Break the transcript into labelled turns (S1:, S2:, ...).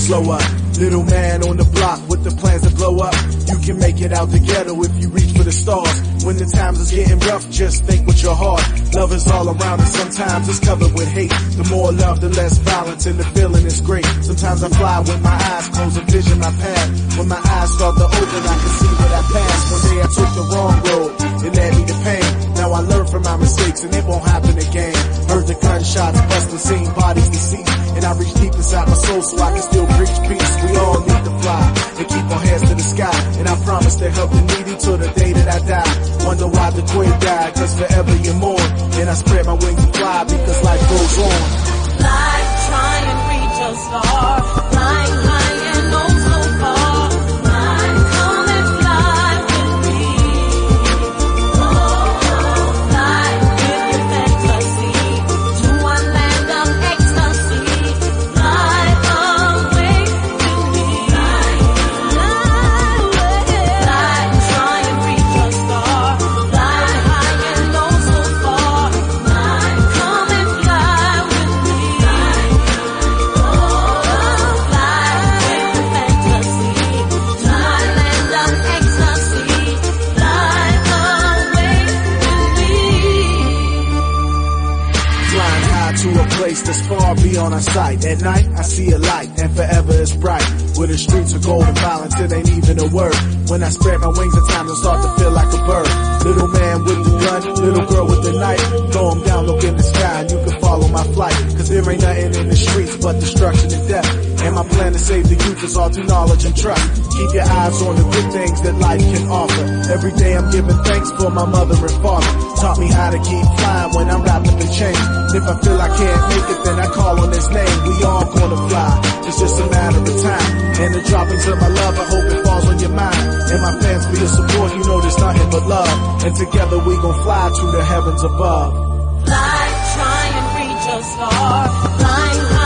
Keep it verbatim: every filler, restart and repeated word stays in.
S1: slow up. Little man on the block with the plans to blow up. You can make it out the ghetto if you reach for the stars. When the times is getting rough, just think with your heart. Love is all around and sometimes it's covered with hate. The more love, the less violence, and the feeling is great. Sometimes I fly with my eyes closed and vision my path. When my eyes start to open, I can see what I passed. One day I took the wrong road, it led me to pain. Now I learn from my mistakes and it won't happen again. Heard the gunshots busting, seen bodies deceased, and I reach deep inside my soul so I can still preach peace. We all need to fly and keep our heads to the sky, and I promise to help the needy till the day that I die. Wonder why the queen died, cause forever you mourn. And I spread my wings and fly because life goes on.
S2: Fly, try and reach a star. Flying high and oh so far. Fly, come and fly with me. Oh, fly with your fantasy to a land of ecstasy. Fly away with me. Fly, fly, try and reach a star. Fly high and oh so far. Fly, come and fly with me. Oh, fly with your fantasy to a land of ecstasy. Fly away with me.
S1: Flying high to a place that's far beyond our sight. At night, I see a light, and forever it's bright. Where the streets are gold and violence, it ain't even a word. When I spread my wings, at times I start to feel like a bird. Little man with the gun, little girl with the knife. Throw 'em down, look in the sky, and you can follow my flight. Cause there ain't nothing in the streets but destruction and death. And my plan to save the youth is all through knowledge and trust. Keep your eyes on the good things that life can offer. Every day I'm giving thanks for my mother and father. Taught me how to keep flying when I'm wrapped up in chains. If I feel I can't make it, then I call on his name. We all gonna fly, it's just a matter of time. And the droppings of my love, I hope it falls on your mind. And my fans for your support, you know there's nothing but love. And together we gon' fly to the heavens above.
S2: Fly, try and reach a star. Flying high.